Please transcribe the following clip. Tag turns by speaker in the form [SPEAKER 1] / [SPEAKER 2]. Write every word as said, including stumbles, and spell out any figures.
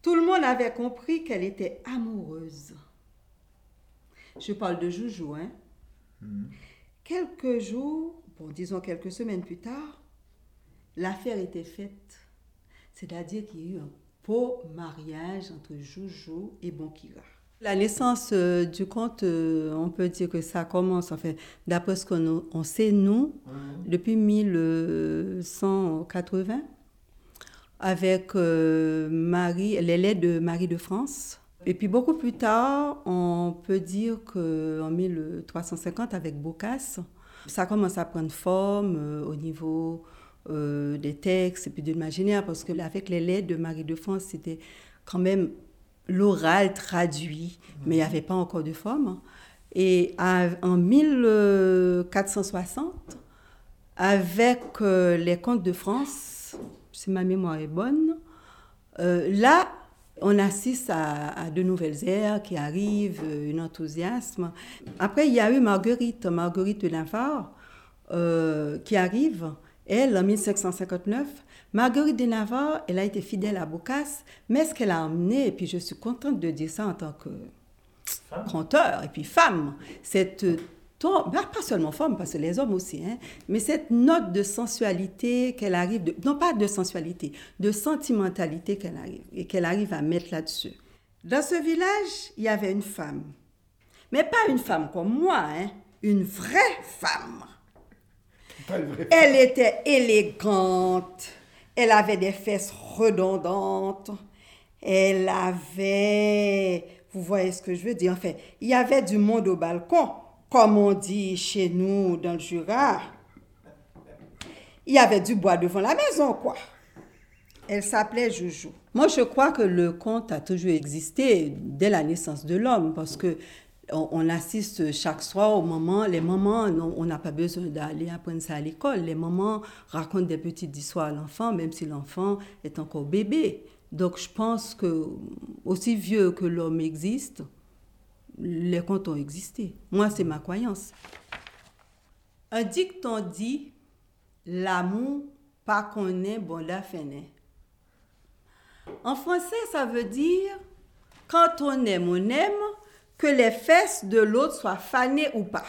[SPEAKER 1] Tout le monde avait compris qu'elle était amoureuse. Je parle de Joujou, hein. Mmh. Quelques jours, bon, disons quelques semaines plus tard, l'affaire était faite. C'est-à-dire qu'il y a eu un beau mariage entre Joujou et Bonkira. La naissance euh, du conte, euh, on peut dire que ça commence, enfin, d'après ce qu'on on sait, nous, mmh. depuis mille cent quatre-vingts, avec euh, Marie, les laits de Marie de France. Et puis beaucoup plus tard, on peut dire qu'en mille trois cent cinquante, avec Boccace, ça commence à prendre forme euh, au niveau euh, des textes et puis de l'imaginaire, parce qu'avec les laits de Marie de France, c'était quand même l'oral traduit, mais il n'y avait pas encore de forme. Et à, en mille quatre cent soixante, avec euh, les contes de France, si ma mémoire est bonne, euh, là, on assiste à, à de nouvelles ères qui arrivent, un enthousiasme. Après, il y a eu Marguerite, Marguerite de Navarre, euh, qui arrive, elle, en mille cinq cent cinquante-neuf. Marguerite de Navarre, elle a été fidèle à Boccace, mais ce qu'elle a emmené, et puis je suis contente de dire ça en tant que femme. Conteur, et puis femme, cette pas seulement femme, parce que les hommes aussi, hein, mais cette note de sensualité qu'elle arrive, de, non pas de sensualité, de sentimentalité qu'elle arrive, et qu'elle arrive à mettre là-dessus. Dans ce village, il y avait une femme, mais pas une femme comme moi, hein, une vraie femme.
[SPEAKER 2] Pas une vraie femme.
[SPEAKER 1] Elle était élégante, elle avait des fesses redondantes, elle avait, vous voyez ce que je veux dire, enfin, il y avait du monde au balcon. Comme on dit chez nous dans le Jura, il y avait du bois devant la maison, quoi. Elle s'appelait Joujou. Moi, je crois que le conte a toujours existé dès la naissance de l'homme, parce que on, on assiste chaque soir au moment, les mamans, on n'a pas besoin d'aller apprendre ça à l'école. Les mamans racontent des petites histoires à l'enfant, même si l'enfant est encore bébé. Donc, je pense que aussi vieux que l'homme existe, les contes ont existé. Moi, c'est ma croyance. Un dicton dit « l'amour, pas qu'on est, bon la finit ». En français, ça veut dire « quand on aime, on aime, que les fesses de l'autre soient fanées ou pas ».